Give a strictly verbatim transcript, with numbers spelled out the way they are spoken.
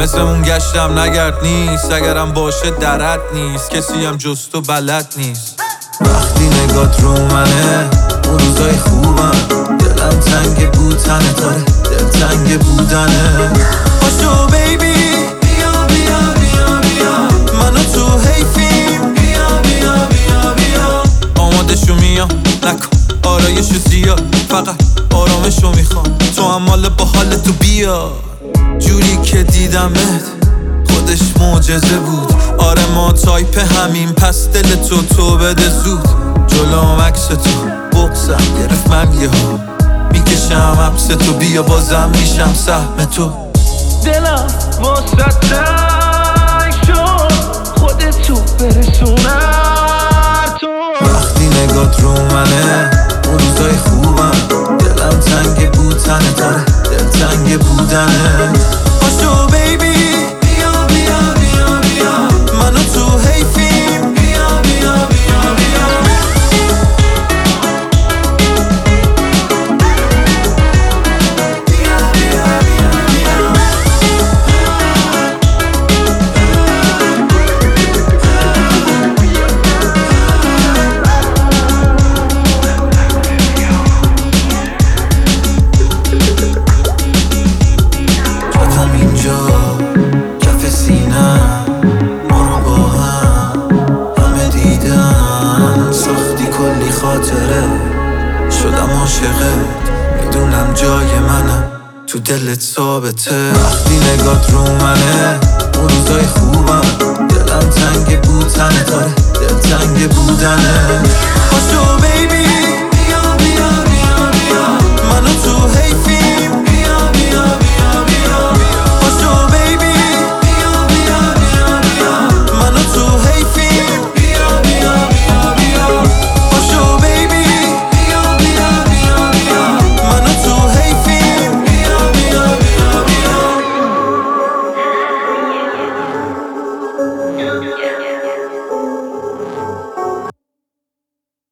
مثلمون گشتم نگرد نیست، اگرم باشه درد نیست، کسی هم جز تو بلد نیست. وقتی نگات رو منه اون روزای خوبم، دلم تنگ بود تنه داره دل تنگ بودنه. پاشو بیبی بیا بیا بیا بیا، منو تو حیفیم، بیا بیا بیا بیا. آمادشو میام نکن آرایشو زیاد، فقط آرامشو میخوام، تو هم مال با حال تو بیا. جوری که دیدمت خودش معجزه بود، آره ما تایپ همین، پس دل تو تو بده زود. جلوم عکس تو بغزم گرفت من یه ها، میکشم حبس تو بیا بازم میشم سهم تو. دلم واسه تنگ شد خودتو برسونم تو. وقتی نگات رو منه اون روزای خوبم، دلم تنگ بود تنه داره دل تنگ بودنه. پاشو بیبی بیا بیا بیا بیا، منو تو حیفیم، بیا بیا بیا بیا. بیا بیا بیا بیا. جاتم اینجا کف سینم، ما رو با هم همه دیدن، ساختی کلی خاطره شدم عاشقت، میدونم جای منم تو دلت ثابته. وقتی نگات رو منه اون روزای خوب